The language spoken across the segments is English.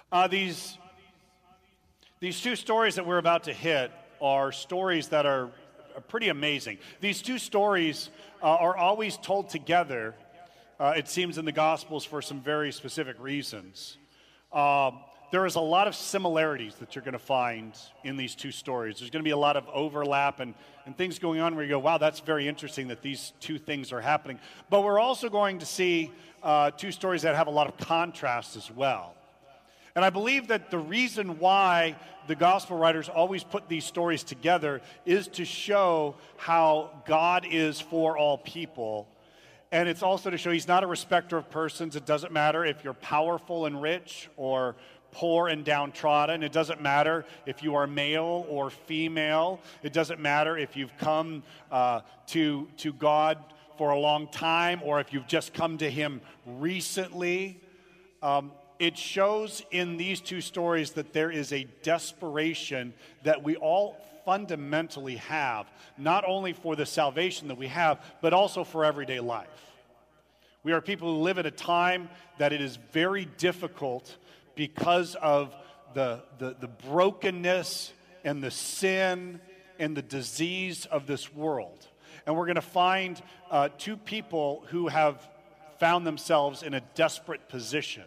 These two stories that we're about to hit are stories that are pretty amazing. These two stories are always told together, it seems, in the Gospels for some very specific reasons. There is a lot of similarities that you're going to find in these two stories. There's going to be a lot of overlap and things going on where you go, wow, that's very interesting that these two things are happening. But we're also going to see two stories that have a lot of contrast as well. And I believe that the reason why the gospel writers always put these stories together is to show how God is for all people. And it's also to show he's not a respecter of persons. It doesn't matter if you're powerful and rich or poor and downtrodden. It doesn't matter if you are male or female. It doesn't matter if you've come to God for a long time or if you've just come to him recently. It shows in these two stories that there is a desperation that we all fundamentally have, not only for the salvation that we have, but also for everyday life. We are people who live at a time that it is very difficult because of the brokenness and the sin and the disease of this world. And we're going to find two people who have found themselves in a desperate position.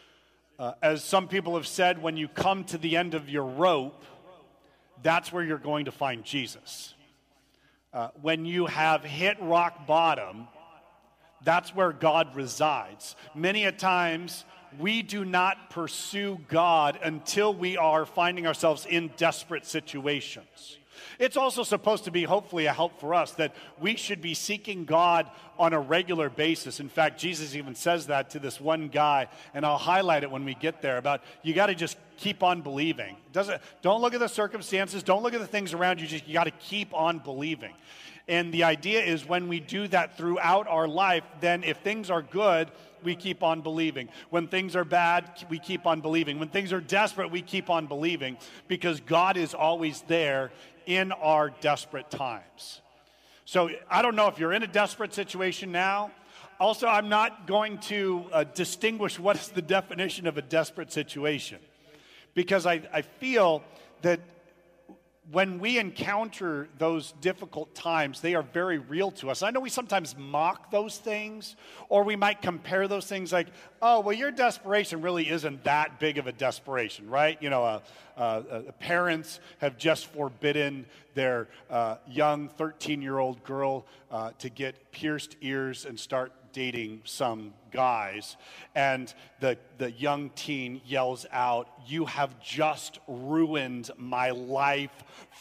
As some people have said, when you come to the end of your rope, that's where you're going to find Jesus. When you have hit rock bottom, that's where God resides. Many a times, we do not pursue God until we are finding ourselves in desperate situations. It's also supposed to be, hopefully, a help for us that we should be seeking God on a regular basis. In fact, Jesus even says that to this one guy, and I'll highlight it when we get there, about you got to just keep on believing. Don't look at the circumstances, don't look at the things around you, you got to keep on believing. And the idea is when we do that throughout our life, then if things are good, we keep on believing. When things are bad, we keep on believing. When things are desperate, we keep on believing because God is always there in our desperate times. So I don't know if you're in a desperate situation now. Also, I'm not going to distinguish what is the definition of a desperate situation because I feel that when we encounter those difficult times, they are very real to us. I know we sometimes mock those things, or we might compare those things like, oh, well, your desperation really isn't that big of a desperation, right? You know, parents have just forbidden their young 13-year-old girl to get pierced ears and start dating some guys, and the young teen yells out, "You have just ruined my life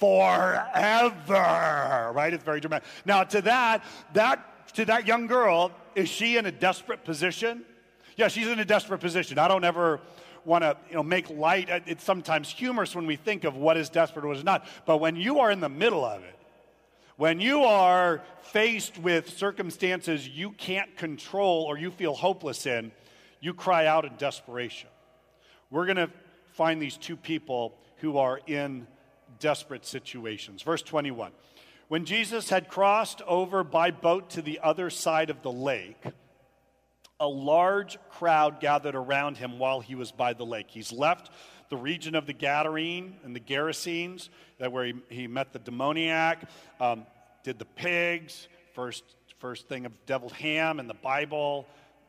forever," right? It's very dramatic. Now, to that young girl, is she in a desperate position? Yeah, she's in a desperate position. I don't ever want to make light. It's sometimes humorous when we think of what is desperate or what is not, but when you are in the middle of it, when you are faced with circumstances you can't control or you feel hopeless in, you cry out in desperation. We're going to find these two people who are in desperate situations. Verse 21. When Jesus had crossed over by boat to the other side of the lake, a large crowd gathered around him while he was by the lake. He's left the region of the Gadarene and the Gerasenes, that where he met the demoniac, did the pigs, first thing of deviled ham in the Bible.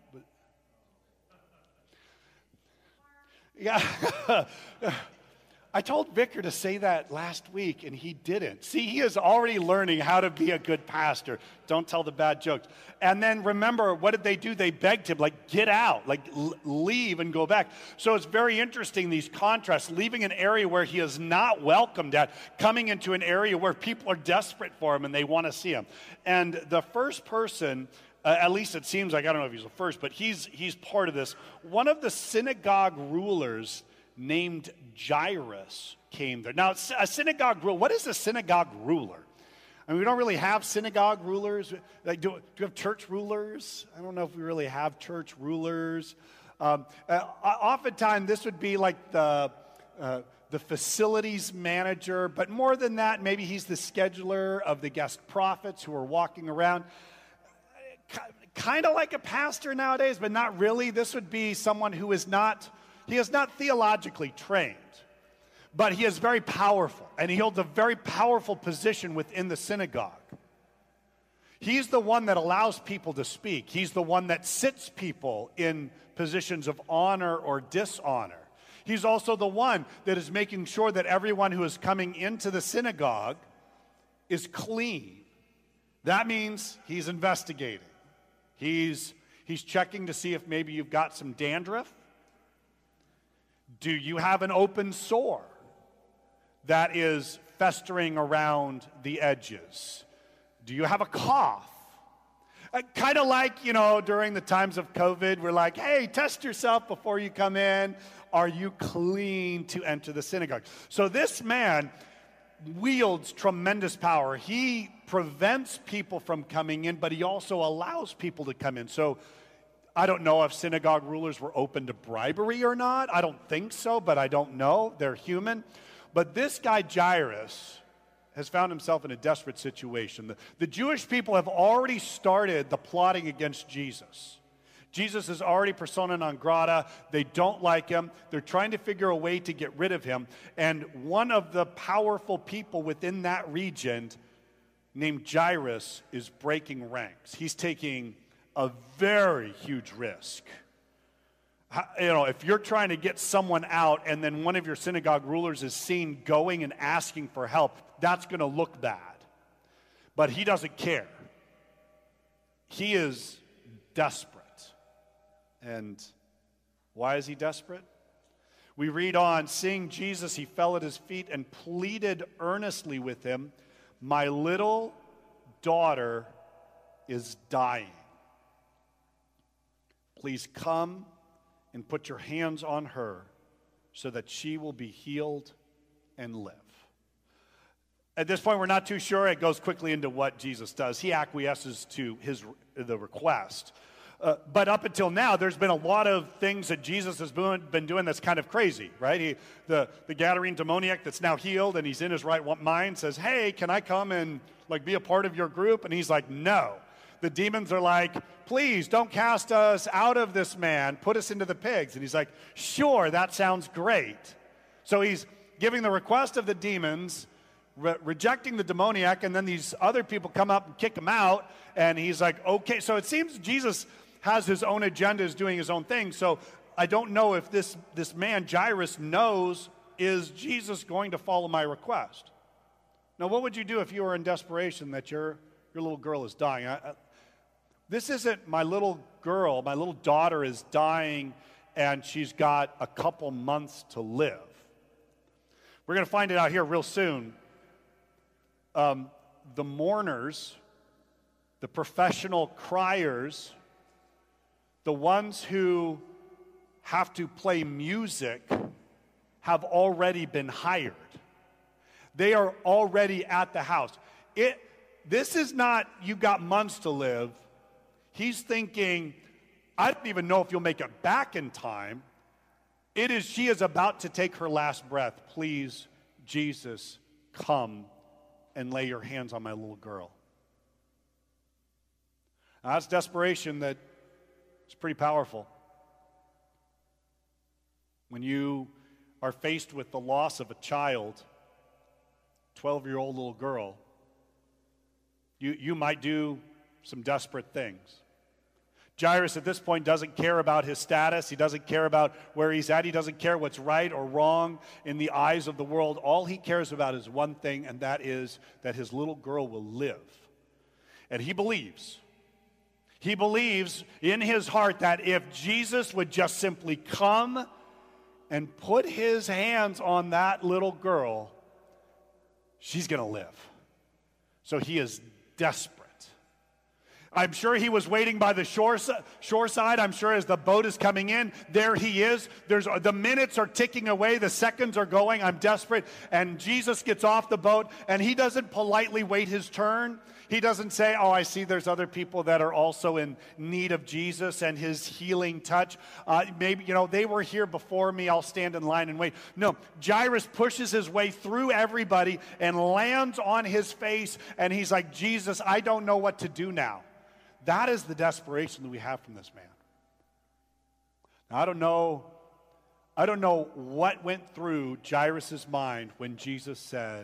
Yeah, I told Vicar to say that last week, and he didn't. See, he is already learning how to be a good pastor. Don't tell the bad jokes. And then remember, what did they do? They begged him, get out, leave and go back. So it's very interesting, these contrasts, leaving an area where he is not welcomed at, coming into an area where people are desperate for him and they want to see him. And the first person, at least it seems like, I don't know if he's the first, but he's part of this. One of the synagogue rulers named Jairus came there. Now, a synagogue ruler, what is a synagogue ruler? I mean, we don't really have synagogue rulers. Do we have church rulers? I don't know if we really have church rulers. Oftentimes, this would be like the facilities manager, but more than that, maybe he's the scheduler of the guest prophets who are walking around. Kind of like a pastor nowadays, but not really. This would be someone who is not He is not theologically trained, but he is very powerful, and he holds a very powerful position within the synagogue. He's the one that allows people to speak. He's the one that sits people in positions of honor or dishonor. He's also the one that is making sure that everyone who is coming into the synagogue is clean. That means he's investigating. He's checking to see if maybe you've got some dandruff. Do you have an open sore that is festering around the edges? Do you have a cough? Kind of like, during the times of COVID, we're like, hey, test yourself before you come in. Are you clean to enter the synagogue? So this man wields tremendous power. He prevents people from coming in, but he also allows people to come in. So I don't know if synagogue rulers were open to bribery or not. I don't think so, but I don't know. They're human. But this guy, Jairus, has found himself in a desperate situation. The Jewish people have already started the plotting against Jesus. Jesus is already persona non grata. They don't like him. They're trying to figure a way to get rid of him. And one of the powerful people within that region, named Jairus, is breaking ranks. He's taking a very huge risk. If you're trying to get someone out and then one of your synagogue rulers is seen going and asking for help, that's going to look bad. But he doesn't care. He is desperate. And why is he desperate? We read on, seeing Jesus, he fell at his feet and pleaded earnestly with him, my little daughter is dying. Please come and put your hands on her so that she will be healed and live. At this point, we're not too sure. It goes quickly into what Jesus does. He acquiesces to the request. But up until now, there's been a lot of things that Jesus has been doing that's kind of crazy, right? The Gadarene demoniac that's now healed and he's in his right mind says, hey, can I come and be a part of your group? And he's like, no. The demons are like, please don't cast us out of this man. Put us into the pigs. And he's like, sure, that sounds great. So he's giving the request of the demons, rejecting the demoniac, and then these other people come up and kick him out. And he's like, okay. So it seems Jesus has his own agenda, is doing his own thing. So I don't know if this man, Jairus, knows, is Jesus going to follow my request? Now, what would you do if you were in desperation that your little girl is dying? This isn't my little girl. My little daughter is dying, and she's got a couple months to live. We're going to find it out here real soon. The mourners, the professional criers, the ones who have to play music have already been hired. They are already at the house. This is not, you've got months to live. He's thinking, I don't even know if you'll make it back in time. She is about to take her last breath. Please, Jesus, come and lay your hands on my little girl. Now, that's desperation that is pretty powerful. When you are faced with the loss of a child, 12-year-old little girl, you might do some desperate things. Jairus at this point doesn't care about his status. He doesn't care about where he's at. He doesn't care what's right or wrong in the eyes of the world. All he cares about is one thing, and that is that his little girl will live. And he believes in his heart that if Jesus would just simply come and put his hands on that little girl, she's going to live. So he is desperate. I'm sure he was waiting by the shore side. I'm sure as the boat is coming in, there he is. The minutes are ticking away. The seconds are going. I'm desperate. And Jesus gets off the boat, and he doesn't politely wait his turn. He doesn't say, oh, I see there's other people that are also in need of Jesus and his healing touch. Maybe, they were here before me. I'll stand in line and wait. No, Jairus pushes his way through everybody and lands on his face, and he's like, Jesus, I don't know what to do now. That is the desperation that we have from this man. Now, I don't know I don't know what went through Jairus' mind when Jesus said,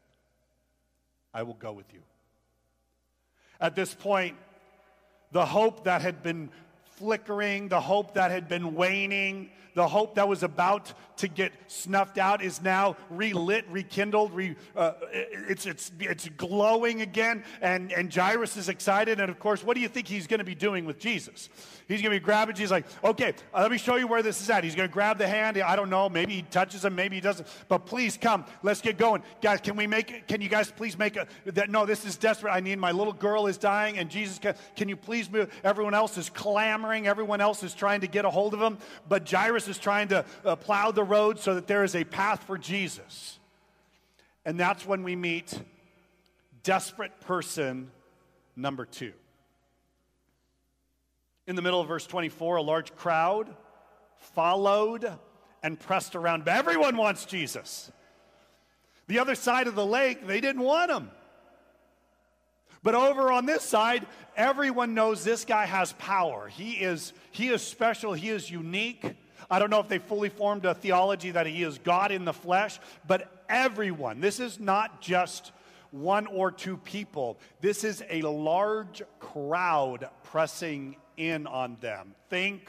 I will go with you. At this point, the hope that had been flickering, the hope that had been waning, the hope that was about to get snuffed out is now relit, rekindled. It's glowing again, and Jairus is excited. And of course, what do you think he's going to be doing with Jesus? He's going to be grabbing Jesus, like, okay, let me show you where this is at. He's going to grab the hand. I don't know. Maybe he touches him. Maybe he doesn't. But please come. Let's get going, guys. Can you guys please make no? This is desperate. I need. My little girl is dying, and Jesus, can you please move? Everyone else is clamoring. Everyone else is trying to get a hold of him, but Jairus is trying to plow the road so that there is a path for Jesus. And that's when we meet desperate person number 2. In the middle of verse 24, a large crowd followed and pressed around. Everyone wants Jesus. The other side of the lake, they didn't want him. But over on this side, everyone knows this guy has power. He is special. He is unique. I don't know if they fully formed a theology that he is God in the flesh, but everyone, this is not just one or two people. This is a large crowd pressing in on them. Think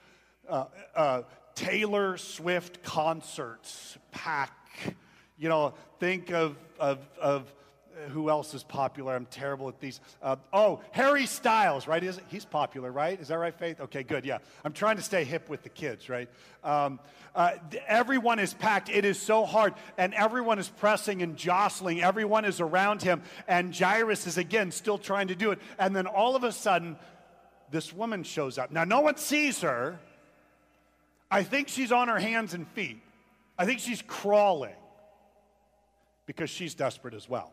Taylor Swift concerts pack. Think of who else is popular? I'm terrible at these. Harry Styles, right? He's popular, right? Is that right, Faith? Okay, good, yeah. I'm trying to stay hip with the kids, right? Everyone is packed. It is so hard. And everyone is pressing and jostling. Everyone is around him. And Jairus is, again, still trying to do it. And then all of a sudden, this woman shows up. Now, no one sees her. I think she's on her hands and feet. I think she's crawling because she's desperate as well.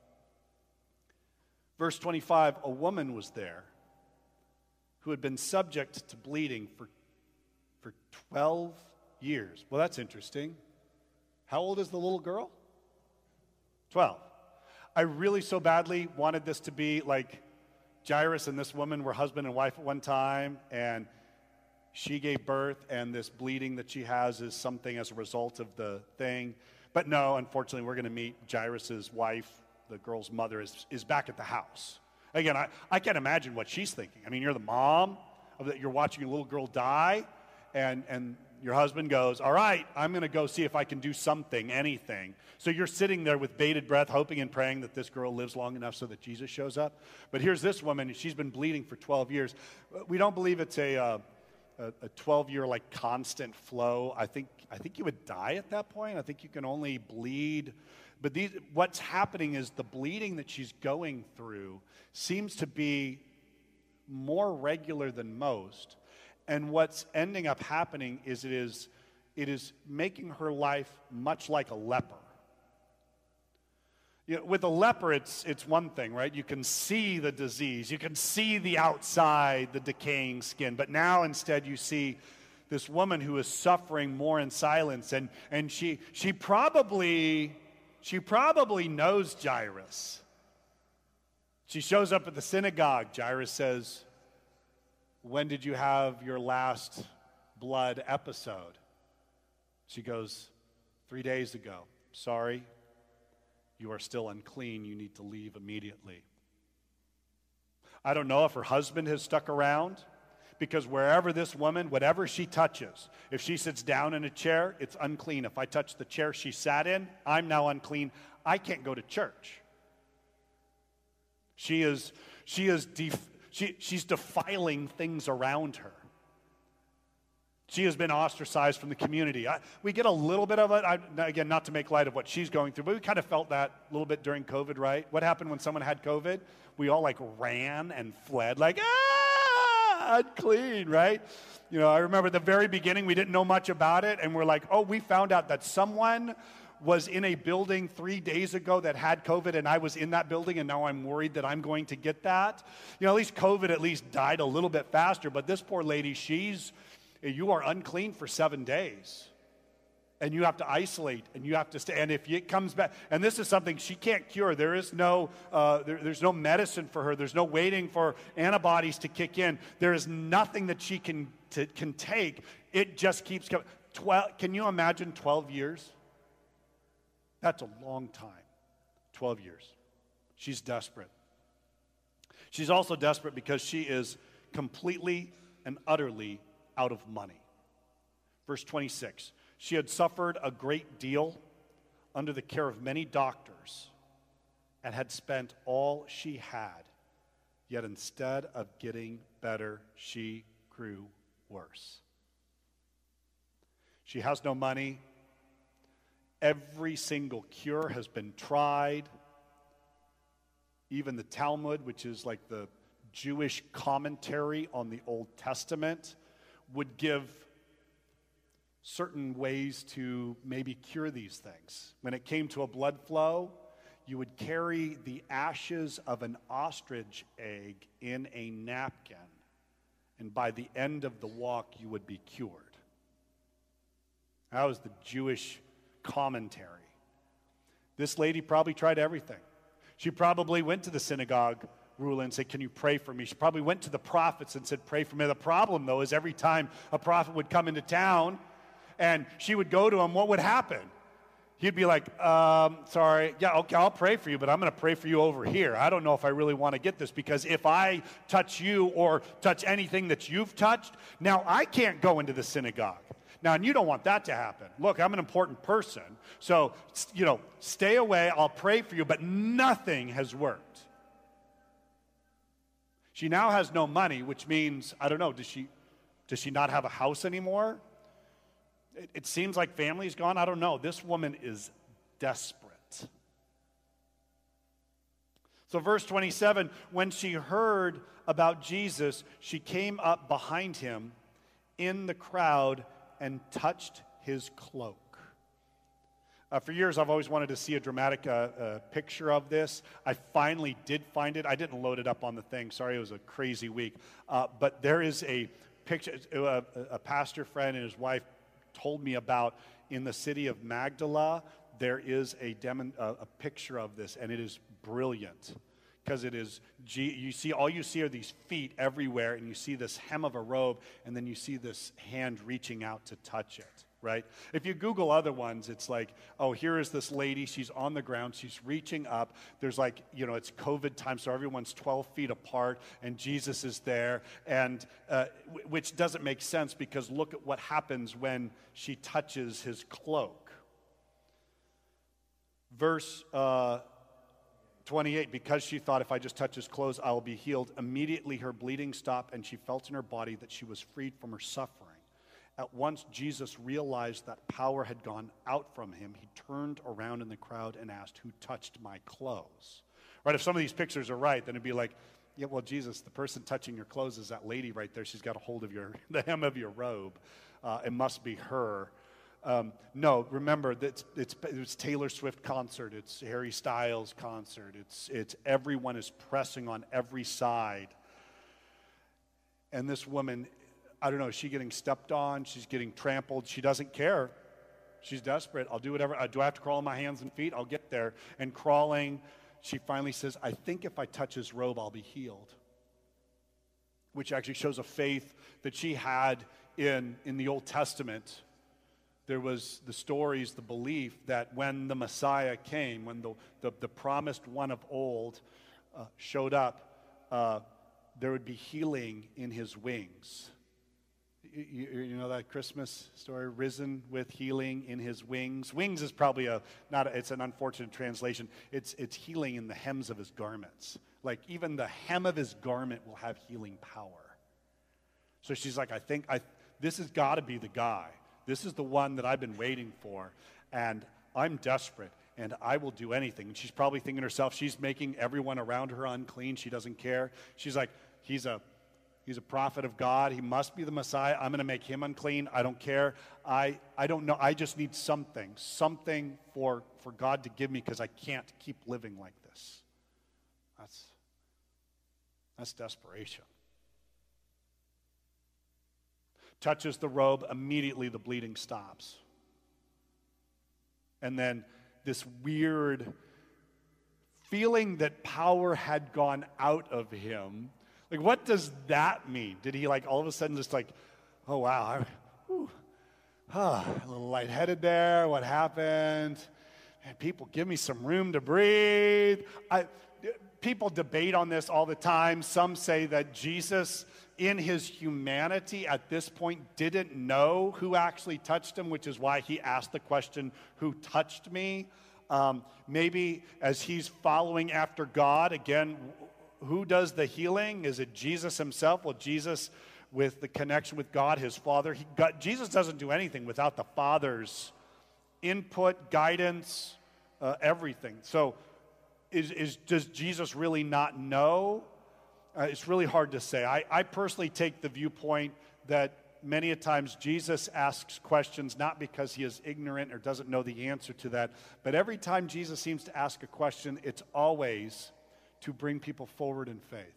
Verse 25, a woman was there who had been subject to bleeding for 12 years. Well, that's interesting. How old is the little girl? 12. I really so badly wanted this to be like Jairus and this woman were husband and wife at one time, and she gave birth, and this bleeding that she has is something as a result of the thing. But no, unfortunately, we're going to meet Jairus' wife. The girl's mother is back at the house. Again, I can't imagine what she's thinking. I mean, you're the mom, you're watching your little girl die, and your husband goes, all right, I'm going to go see if I can do something, anything. So you're sitting there with bated breath, hoping and praying that this girl lives long enough so that Jesus shows up. But here's this woman, she's been bleeding for 12 years. We don't believe it's a 12-year, like, constant flow. I think you would die at that point. I think you can only bleed. But what's happening is the bleeding that she's going through seems to be more regular than most. And what's ending up happening is it is making her life much like a leper. With a leper, it's one thing, right? You can see the disease. You can see the outside, the decaying skin. But now instead you see this woman who is suffering more in silence. And she probably knows Jairus. She shows up at the synagogue. Jairus says, when did you have your last blood episode? She goes, 3 days ago. Sorry, you are still unclean. You need to leave immediately. I don't know if her husband has stuck around, because wherever this woman, whatever she touches, if she sits down in a chair, it's unclean. If I touch the chair she sat in, I'm now unclean. I can't go to church. She's defiling things around her. She has been ostracized from the community. We get a little bit of it, again, not to make light of what she's going through, but we kind of felt that a little bit during COVID, right? What happened when someone had COVID? We all ran and fled unclean, right? I remember at the very beginning, we didn't know much about it, and we're like, we found out that someone was in a building 3 days ago that had COVID, and I was in that building, and now I'm worried that I'm going to get that. At least COVID died a little bit faster, but this poor lady, you are unclean for 7 days. And you have to isolate, and you have to stay. And if it comes back, and this is something she can't cure. There is no, there's no medicine for her. There's no waiting for antibodies to kick in. There is nothing that she can take. It just keeps coming. Can you imagine 12 years? That's a long time. 12 years. She's desperate. She's also desperate because she is completely and utterly out of money. Verse 26, she had suffered a great deal under the care of many doctors and had spent all she had. Yet instead of getting better, she grew worse. She has no money. Every single cure has been tried. Even the Talmud, which is like the Jewish commentary on the Old Testament, would give certain ways to maybe cure these things. When it came to a blood flow, you would carry the ashes of an ostrich egg in a napkin, and by the end of the walk, you would be cured. That was the Jewish commentary. This lady probably tried everything. She probably went to the synagogue ruler and said, "Can you pray for me?" She probably went to the prophets and said, "Pray for me." The problem, though, is every time a prophet would come into town and she would go to him, what would happen? He'd be like, sorry, yeah, okay, I'll pray for you, but I'm going to pray for you over here. I don't know if I really want to get this, because if I touch you or touch anything that you've touched, now I can't go into the synagogue. Now, and you don't want that to happen. Look, I'm an important person, so, stay away, I'll pray for you, but nothing has worked. She now has no money, which means, I don't know, does she not have a house anymore? It seems like family's gone. I don't know. This woman is desperate. So verse 27, when she heard about Jesus, she came up behind him in the crowd and touched his cloak. For years, I've always wanted to see a dramatic picture of this. I finally did find it. I didn't load it up on the thing. Sorry, it was a crazy week. But there is a picture. A pastor friend and his wife told me about in the city of Magdala. There is a picture of this, and it is brilliant. Because it is, all you see are these feet everywhere, and you see this hem of a robe, and then you see this hand reaching out to touch it, right? If you Google other ones, it's like, oh, here is this lady, she's on the ground, she's reaching up. There's like, it's COVID time, so everyone's 12 feet apart, and Jesus is there, and which doesn't make sense, because look at what happens when she touches his cloak. Verse 28, because she thought, if I just touch his clothes, I will be healed. Immediately her bleeding stopped, and she felt in her body that she was freed from her suffering. At once Jesus realized that power had gone out from him. He turned around in the crowd and asked, "Who touched my clothes?" Right? If some of these pictures are right, then it'd be like, yeah, well, Jesus, the person touching your clothes is that lady right there. She's got a hold of the hem of your robe. It must be her. No, remember that it's Taylor Swift concert, it's Harry Styles concert, it's everyone is pressing on every side. And this woman, I don't know, is she getting stepped on? She's getting trampled. She doesn't care. She's desperate. I'll do whatever. Do I have to crawl on my hands and feet? I'll get there. And crawling, she finally says, I think if I touch his robe, I'll be healed. Which actually shows a faith that she had in the Old Testament. There was the stories, the belief that when the Messiah came, when the promised one of old showed up, there would be healing in his wings. You know that Christmas story, risen with healing in his wings? Wings is probably it's an unfortunate translation. It's healing in the hems of his garments. Like even the hem of his garment will have healing power. So she's like, I think this has got to be the guy. This is the one that I've been waiting for, and I'm desperate, and I will do anything. And she's probably thinking to herself, she's making everyone around her unclean. She doesn't care. She's like, he's a prophet of God. He must be the Messiah. I'm going to make him unclean. I don't care. I don't know. I just need something for God to give me, because I can't keep living like this. That's desperation. Touches the robe, immediately the bleeding stops. And then this weird feeling that power had gone out of him. Like, what does that mean? Did he all of a sudden just oh wow, a little lightheaded there. What happened? Man, people, give me some room to breathe. People debate on this all the time. Some say that Jesus, in his humanity at this point, didn't know who actually touched him, which is why he asked the question, who touched me? Maybe as he's following after God, again, who does the healing? Is it Jesus himself? Well, Jesus, with the connection with God, his Father, Jesus doesn't do anything without the Father's input, guidance, everything. So does Jesus really not know? It's really hard to say. I personally take the viewpoint that many a times Jesus asks questions not because he is ignorant or doesn't know the answer to that, but every time Jesus seems to ask a question, it's always to bring people forward in faith.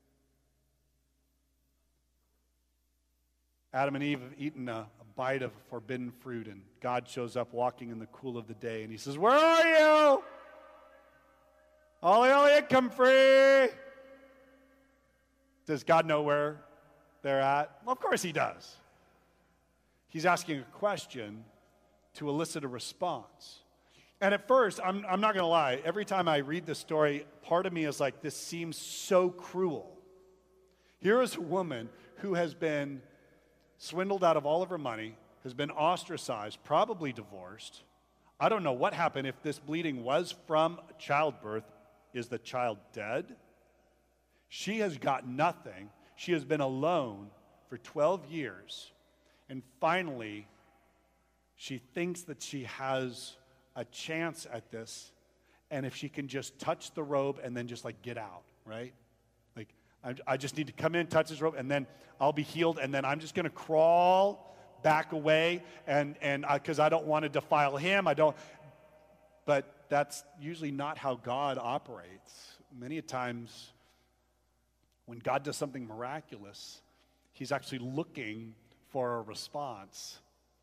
Adam and Eve have eaten a bite of forbidden fruit, and God shows up walking in the cool of the day, and he says, "Where are you? Ollie, come free." Does God know where they're at? Well, of course he does. He's asking a question to elicit a response. And at first, I'm not going to lie, every time I read this story, part of me is like, this seems so cruel. Here is a woman who has been swindled out of all of her money, has been ostracized, probably divorced. I don't know what happened. If this bleeding was from childbirth, is the child dead? She has got nothing. She has been alone for 12 years. And finally, she thinks that she has a chance at this. And if she can just touch the robe and then just like get out, right? Like, I just need to come in, touch his robe, and then I'll be healed. And then I'm just going to crawl back away and because I don't want to defile him. But that's usually not how God operates. Many times, when God does something miraculous, he's actually looking for a response.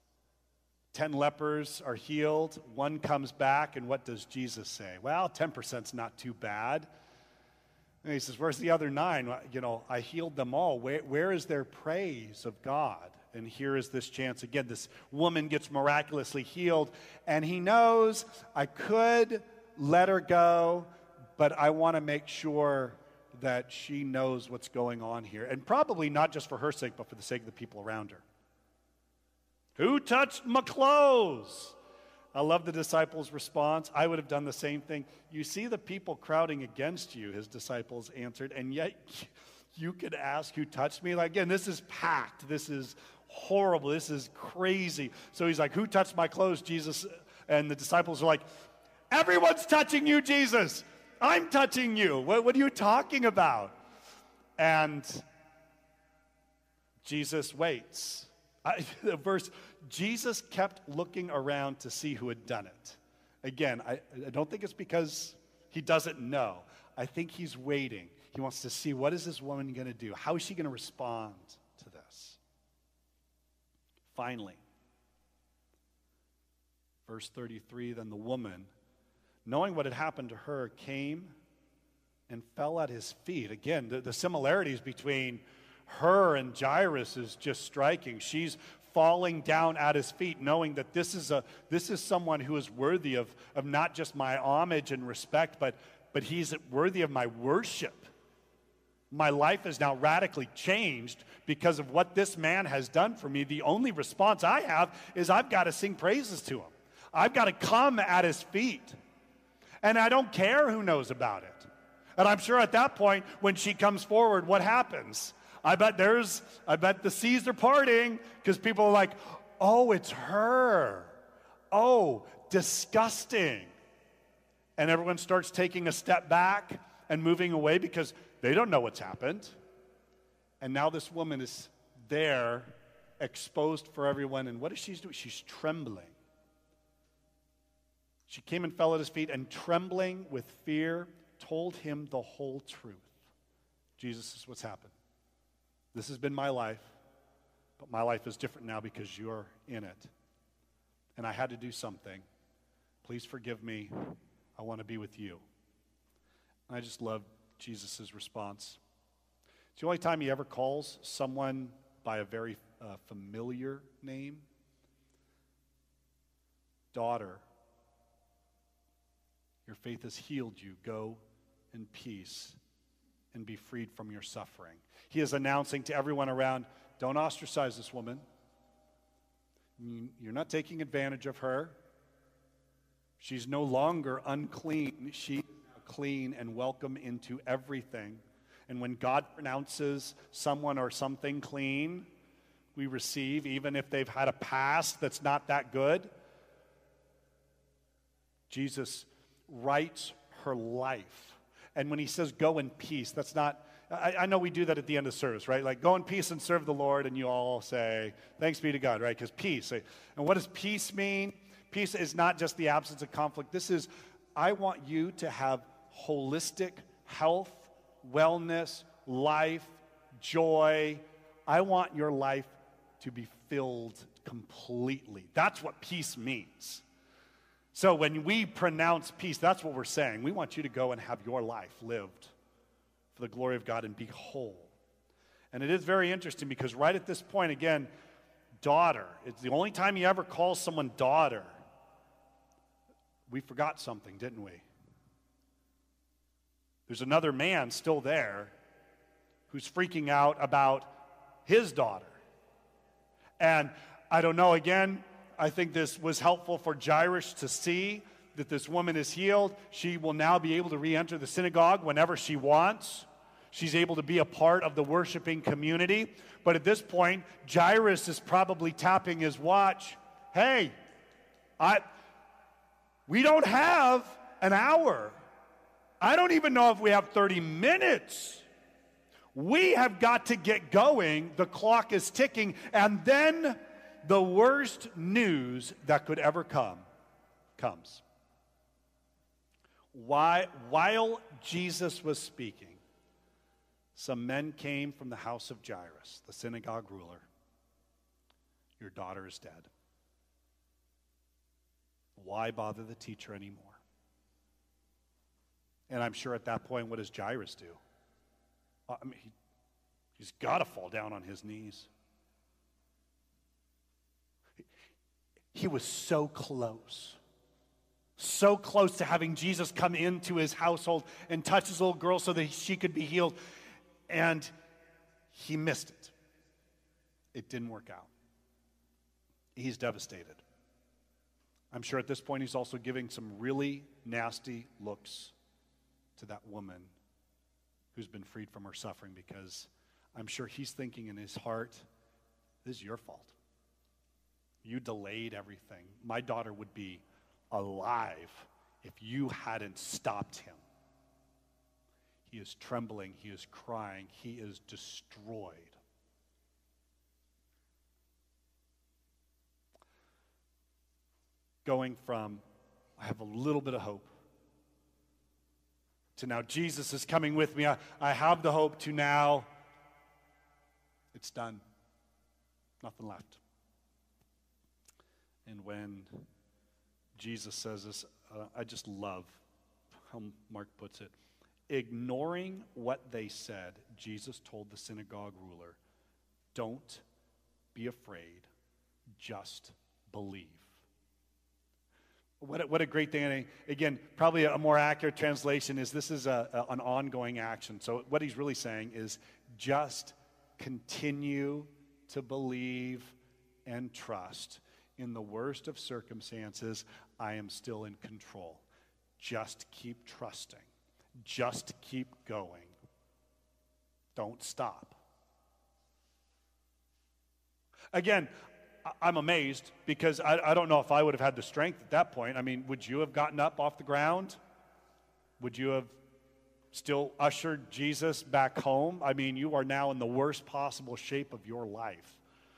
10 lepers are healed, one comes back, and what does Jesus say? Well, 10%'s not too bad. And he says, where's the other 9? I healed them all. Where is their praise of God? And here is this chance again. This woman gets miraculously healed, and he knows, I could let her go, but I want to make sure that she knows what's going on here. And probably not just for her sake, but for the sake of the people around her. Who touched my clothes? I love the disciples' response. I would have done the same thing. You see the people crowding against you, his disciples answered, and yet you could ask who touched me? Like, again, this is packed. This is horrible. This is crazy. So he's like, who touched my clothes, Jesus? And the disciples are like, everyone's touching you, Jesus. I'm touching you. What are you talking about? And Jesus waits. The verse, Jesus kept looking around to see who had done it. Again, I don't think it's because he doesn't know. I think he's waiting. He wants to see, what is this woman going to do? How is she going to respond to this? Finally, verse 33, then the woman, knowing what had happened to her, came and fell at his feet. Again, the similarities between her and Jairus is just striking. She's falling down at his feet, knowing that this is someone who is worthy of not just my homage and respect, but he's worthy of my worship. My life is now radically changed because of what this man has done for me. The only response I have is I've got to sing praises to him. I've got to come at his feet. And I don't care who knows about it. And I'm sure at that point, when she comes forward, what happens? I bet the seas are parting because people are like, oh, it's her. Oh, disgusting. And everyone starts taking a step back and moving away because they don't know what's happened. And now this woman is there, exposed for everyone. And what is she doing? She's trembling. She came and fell at his feet and trembling with fear told him the whole truth. Jesus, is what's happened. This has been my life, but my life is different now because you're in it. And I had to do something. Please forgive me. I want to be with you. And I just love Jesus' response. It's the only time he ever calls someone by a very familiar name. Daughter, your faith has healed you. Go in peace and be freed from your suffering. He is announcing to everyone around, don't ostracize this woman. You're not taking advantage of her. She's no longer unclean. She is now clean and welcome into everything. And when God pronounces someone or something clean, we receive, even if they've had a past that's not that good. Jesus writes her life. And when he says go in peace, that's not, I know we do that at the end of service, right? Like go in peace and serve the Lord, and you all say, thanks be to God, right? Because peace. And what does peace mean? Peace is not just the absence of conflict. This is, I want you to have holistic health, wellness, life, joy. I want your life to be filled completely. That's what peace means. So when we pronounce peace, that's what we're saying. We want you to go and have your life lived for the glory of God and be whole. And it is very interesting because right at this point, again, daughter, it's the only time he ever calls someone daughter. We forgot something, didn't we? There's another man still there who's freaking out about his daughter. And I don't know, again, I think this was helpful for Jairus to see that this woman is healed. She will now be able to re-enter the synagogue whenever she wants. She's able to be a part of the worshiping community. But at this point, Jairus is probably tapping his watch. Hey, we don't have an hour. I don't even know if we have 30 minutes. We have got to get going. The clock is ticking. And then the worst news that could ever come comes. While Jesus was speaking, some men came from the house of Jairus, the synagogue ruler. Your daughter is dead. Why bother the teacher anymore? And I'm sure at that point, what does Jairus do? I mean, he's got to fall down on his knees. He was so close to having Jesus come into his household and touch his little girl so that she could be healed. And he missed it. It didn't work out. He's devastated. I'm sure at this point he's also giving some really nasty looks to that woman who's been freed from her suffering, because I'm sure he's thinking in his heart, this is your fault. You delayed everything. My daughter would be alive if you hadn't stopped him. He is trembling. He is crying. He is destroyed. Going from, I have a little bit of hope, to now Jesus is coming with me. I have the hope, to now it's done. Nothing left. And when Jesus says this, I just love how Mark puts it. Ignoring what they said, Jesus told the synagogue ruler, don't be afraid, just believe. What a great thing. And again, probably a more accurate translation is this is an ongoing action. So what he's really saying is just continue to believe and trust. In the worst of circumstances, I am still in control. Just keep trusting. Just keep going. Don't stop. Again, I'm amazed because I don't know if I would have had the strength at that point. I mean, would you have gotten up off the ground? Would you have still ushered Jesus back home? I mean, you are now in the worst possible shape of your life.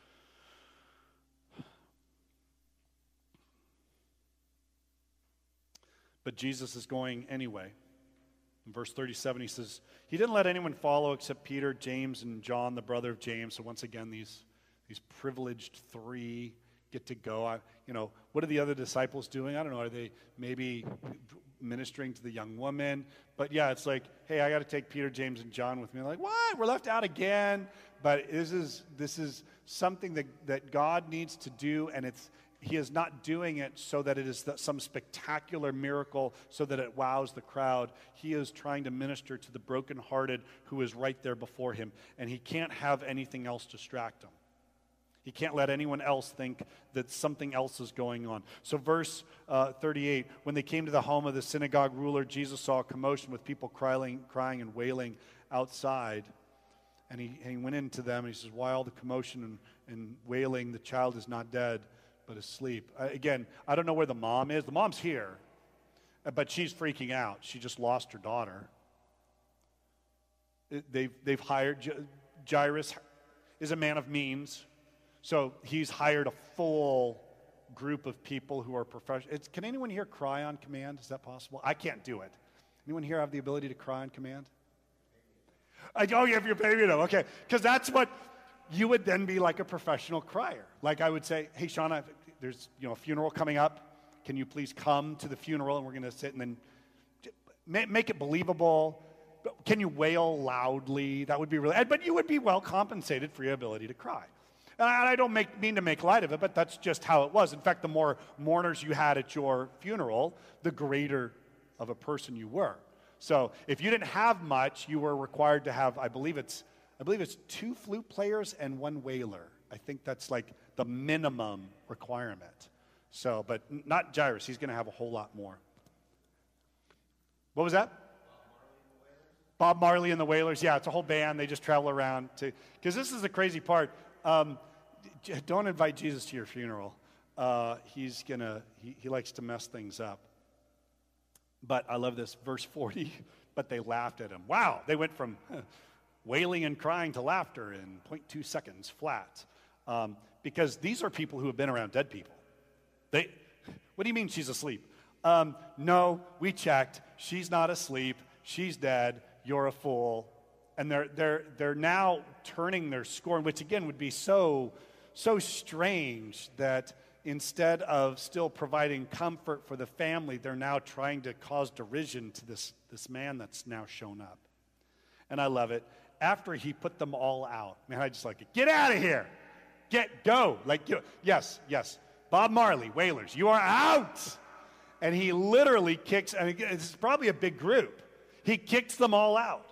But Jesus is going anyway. In verse 37, he says, he didn't let anyone follow except Peter, James, and John, the brother of James. So once again, these privileged three get to go. What are the other disciples doing? I don't know. Are they maybe ministering to the young woman? But yeah, it's like, hey, I got to take Peter, James, and John with me. Like, what? We're left out again. But this is something that God needs to do, and he is not doing it so that it is some spectacular miracle so that it wows the crowd. He is trying to minister to the brokenhearted who is right there before him, and he can't have anything else distract him. He can't let anyone else think that something else is going on. So verse 38, when they came to the home of the synagogue ruler, Jesus saw a commotion with people crying and wailing outside. And he went into them and he says, why all the commotion and wailing? The child is not dead, but asleep. Again, I don't know where the mom is. The mom's here, but she's freaking out. She just lost her daughter. They've hired, Jairus is a man of means. So he's hired a full group of people who are professional. Can anyone here cry on command? Is that possible? I can't do it. Anyone here have the ability to cry on command? Oh, you have your baby now. Okay, because that's what you would then be like a professional crier. Like I would say, hey, Shauna, there's a funeral coming up. Can you please come to the funeral and we're going to sit and then make it believable. Can you wail loudly? That would be really, but you would be well compensated for your ability to cry. And I don't mean to make light of it, but that's just how it was. In fact, the more mourners you had at your funeral, the greater of a person you were. So if you didn't have much, you were required to have, I believe it's 2 flute players and 1 wailer. I think that's like the minimum requirement. So, but not Jairus. He's going to have a whole lot more. What was that? Bob Marley and the Wailers. Yeah, it's a whole band. They just travel around because this is the crazy part. Don't invite Jesus to your funeral. He likes to mess things up. But I love this, verse 40, but they laughed at him. Wow, they went from wailing and crying to laughter in 0.2 seconds flat. Because these are people who have been around dead people. What do you mean she's asleep? No, we checked. She's not asleep. She's dead. You're a fool. And they're now turning their scorn, which again would be so strange that instead of still providing comfort for the family, they're now trying to cause derision to this man that's now shown up. And I love it. After he put them all out, man, I just like it. Get out of here. Go. Yes. Bob Marley, Wailers, you are out. And he literally kicks, and it's probably a big group. He kicks them all out.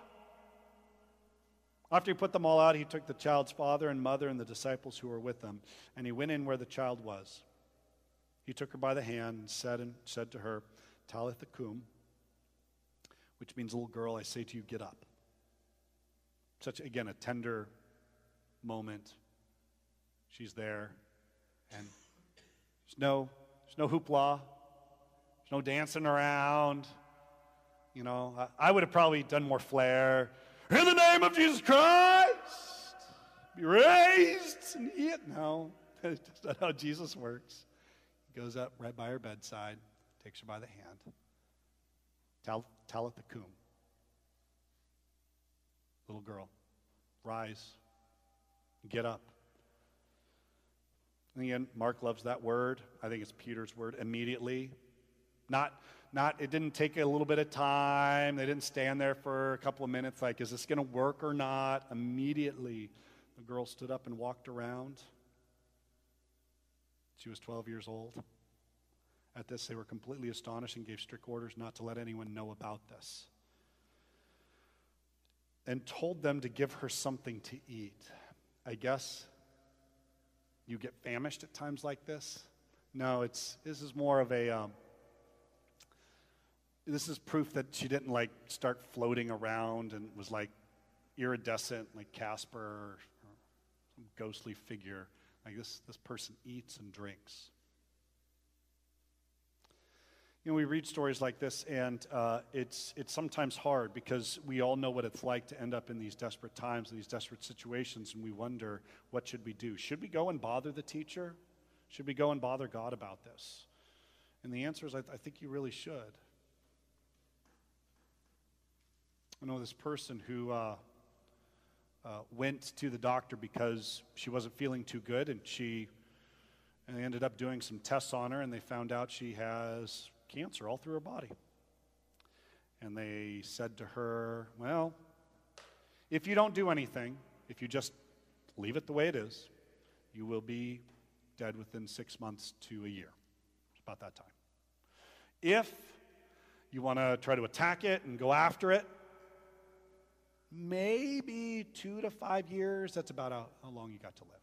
After he put them all out, he took the child's father and mother and the disciples who were with them, and he went in where the child was. He took her by the hand and said to her, Talitha cum, which means, little girl, I say to you, get up. Such, again, a tender moment. She's there, and there's no hoopla. There's no dancing around. I would have probably done more flair. In the name of Jesus Christ, be raised and eat. No, that's not how Jesus works. He goes up right by her bedside, takes her by the hand. Talitha cum. Little girl, rise, get up. And again, Mark loves that word. I think it's Peter's word, immediately. It didn't take a little bit of time. They didn't stand there for a couple of minutes like, is this going to work or not? Immediately, the girl stood up and walked around. She was 12 years old. At this, they were completely astonished and gave strict orders not to let anyone know about this. And told them to give her something to eat. I guess you get famished at times like this. No, this is more of a... This is proof that she didn't start floating around and was iridescent like Casper or some ghostly figure. This person eats and drinks. We read stories like this, and it's sometimes hard because we all know what it's like to end up in these desperate times, in these desperate situations, and we wonder, what should we do? Should we go and bother the teacher? Should we go and bother God about this? And the answer is, I think you really should. I know this person who went to the doctor because she wasn't feeling too good, and they ended up doing some tests on her, and they found out she has cancer all through her body. And they said to her, well, if you don't do anything, if you just leave it the way it is, you will be dead within 6 months to a year. It's about that time. If you want to try to attack it and go after it, maybe 2 to 5 years. That's about how long you got to live.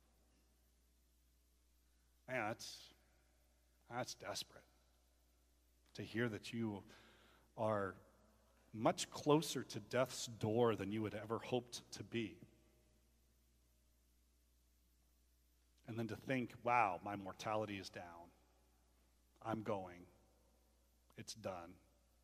Man, that's desperate. To hear that you are much closer to death's door than you had ever hoped to be. And then to think, wow, my mortality is down. I'm going. It's done.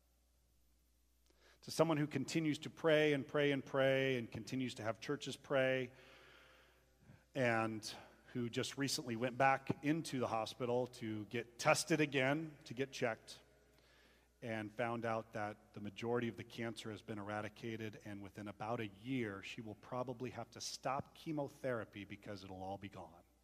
To someone who continues to pray and pray and pray and continues to have churches pray, and who just recently went back into the hospital to get tested again, to get checked, and found out that the majority of the cancer has been eradicated, and within about a year, she will probably have to stop chemotherapy because it'll all be gone.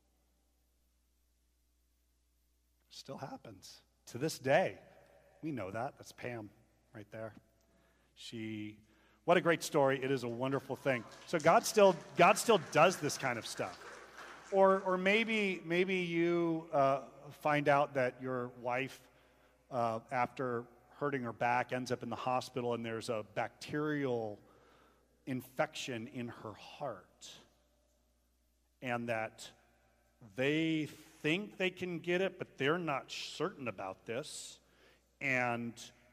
Still happens. To this day, we know that. That's Pam right there. What a great story. It is a wonderful thing. So God still does this kind of stuff. Or maybe you find out that your wife, after hurting her back, ends up in the hospital and there's a bacterial infection in her heart. And that they think they can get it, but they're not certain about this. And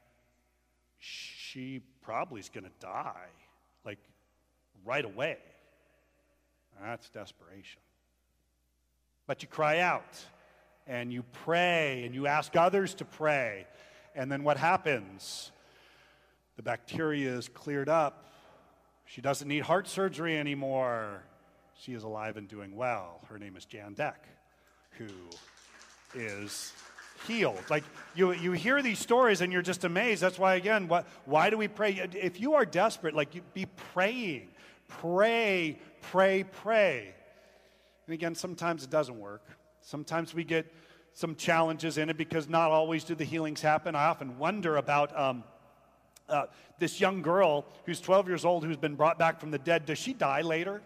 she probably is going to die, like right away. That's desperation. But you cry out, and you pray, and you ask others to pray. And then what happens? The bacteria is cleared up. She doesn't need heart surgery anymore. She is alive and doing well. Her name is Jan Deck, who is healed. Like, you hear these stories and you're just amazed. That's why, again, why do we pray? If you are desperate, like, you be praying. Pray, pray, pray. And again, sometimes it doesn't work. Sometimes we get some challenges in it because not always do the healings happen. I often wonder about this young girl who's 12 years old who's been brought back from the dead. Does she die later?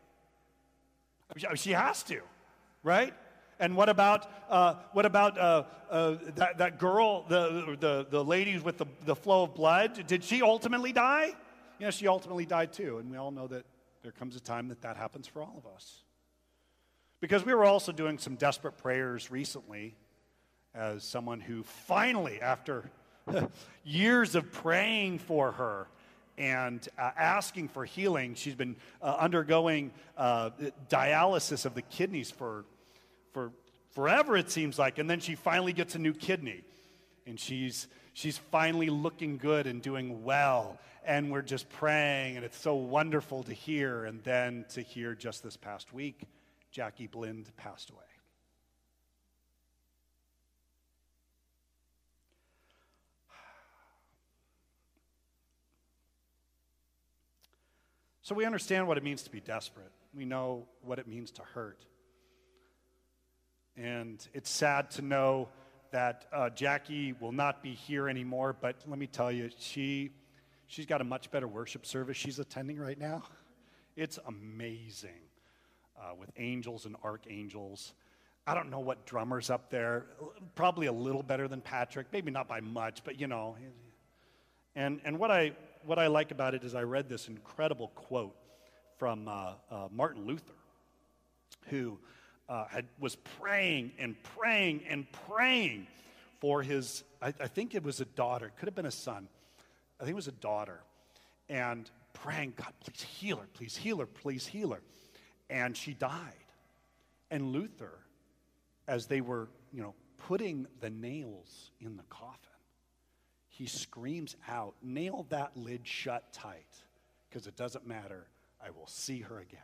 She has to, right? And what about that girl, the lady with the flow of blood? Did she ultimately die? Yes, she ultimately died too. And we all know that there comes a time that happens for all of us. Because we were also doing some desperate prayers recently as someone who finally, after years of praying for her and asking for healing, she's been undergoing dialysis of the kidneys for forever, it seems like. And then she finally gets a new kidney. And she's finally looking good and doing well. And we're just praying, and it's so wonderful to hear. And then to hear just this past week, Jackie Blind passed away. So we understand what it means to be desperate. We know what it means to hurt. And it's sad to know that Jackie will not be here anymore, but let me tell you, she's got a much better worship service she's attending right now. It's amazing. With angels and archangels. I don't know what drummer's up there. Probably a little better than Patrick. Maybe not by much, but you know. And what I like about it is I read this incredible quote from Martin Luther, who was praying and praying and praying for his, I think it was a daughter. It could have been a son. I think it was a daughter. And praying, God, please heal her, please heal her, please heal her. And she died. And Luther, as they were, putting the nails in the coffin, he screams out, nail that lid shut tight, because it doesn't matter, I will see her again.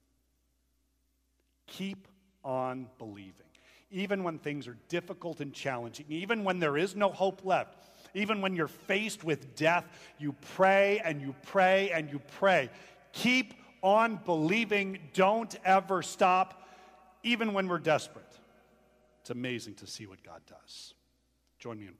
Keep on believing. Even when things are difficult and challenging, even when there is no hope left, even when you're faced with death, you pray and you pray and you pray. Keep on believing. Don't ever stop, even when we're desperate. It's amazing to see what God does. Join me in